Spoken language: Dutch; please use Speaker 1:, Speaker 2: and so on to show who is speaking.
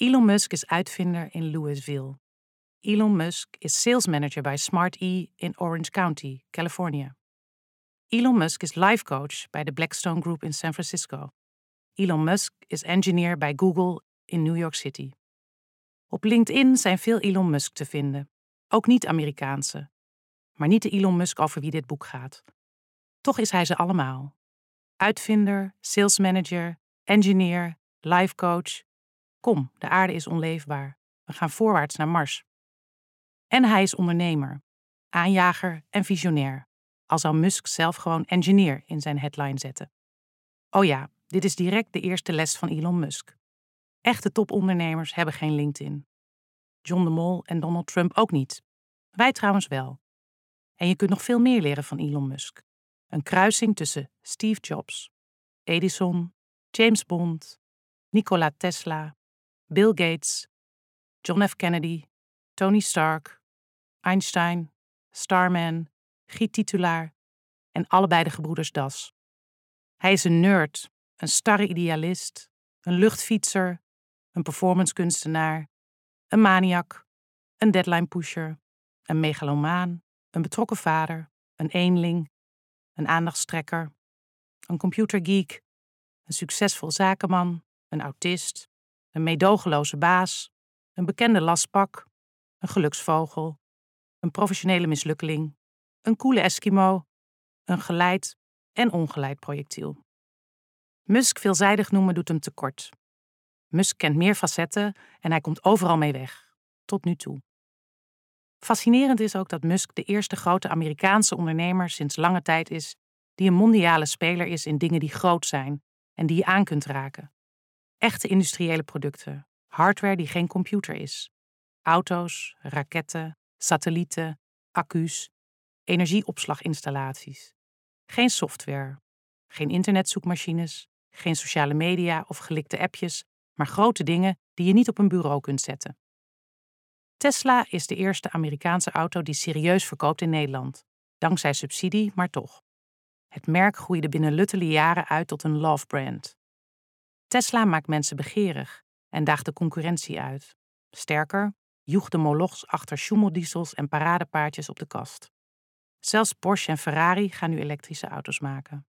Speaker 1: Elon Musk is uitvinder in Louisville. Elon Musk is sales manager bij Smart E in Orange County, Californië. Elon Musk is life coach bij de Blackstone Group in San Francisco. Elon Musk is engineer bij Google in New York City. Op LinkedIn zijn veel Elon Musk te vinden, ook niet-Amerikaanse, maar niet de Elon Musk over wie dit boek gaat. Toch is hij ze allemaal. Uitvinder, sales manager, engineer, life coach. Kom, de aarde is onleefbaar. We gaan voorwaarts naar Mars. En hij is ondernemer, aanjager en visionair. Al zou Musk zelf gewoon engineer in zijn headline zetten. Oh ja, dit is direct de eerste les van Elon Musk. Echte topondernemers hebben geen LinkedIn. John de Mol en Donald Trump ook niet. Wij trouwens wel. En je kunt nog veel meer leren van Elon Musk. Een kruising tussen Steve Jobs, Edison, James Bond, Nikola Tesla, Bill Gates, John F. Kennedy, Tony Stark, Einstein, Starman, Giet Titulaar en allebei de gebroeders Das. Hij is een nerd, een starre idealist, een luchtfietser, een performancekunstenaar, een maniak, een deadline pusher, een megalomaan, een betrokken vader, een eenling, een aandachtstrekker, een computergeek, een succesvol zakenman, een autist, een meedogenloze baas, een bekende lastpak, een geluksvogel, een professionele mislukkeling, een coole Eskimo, een geleid en ongeleid projectiel. Musk veelzijdig noemen doet hem tekort. Musk kent meer facetten en hij komt overal mee weg, tot nu toe. Fascinerend is ook dat Musk de eerste grote Amerikaanse ondernemer sinds lange tijd is die een mondiale speler is in dingen die groot zijn en die je aan kunt raken. Echte industriële producten, hardware die geen computer is. Auto's, raketten, satellieten, accu's, energieopslaginstallaties. Geen software, geen internetzoekmachines, geen sociale media of gelikte appjes, maar grote dingen die je niet op een bureau kunt zetten. Tesla is de eerste Amerikaanse auto die serieus verkoopt in Nederland. Dankzij subsidie, maar toch. Het merk groeide binnen luttele jaren uit tot een love brand. Tesla maakt mensen begeerig en daagt de concurrentie uit. Sterker, joeg de molochs achter schommeldiesels en paradepaardjes op de kast. Zelfs Porsche en Ferrari gaan nu elektrische auto's maken.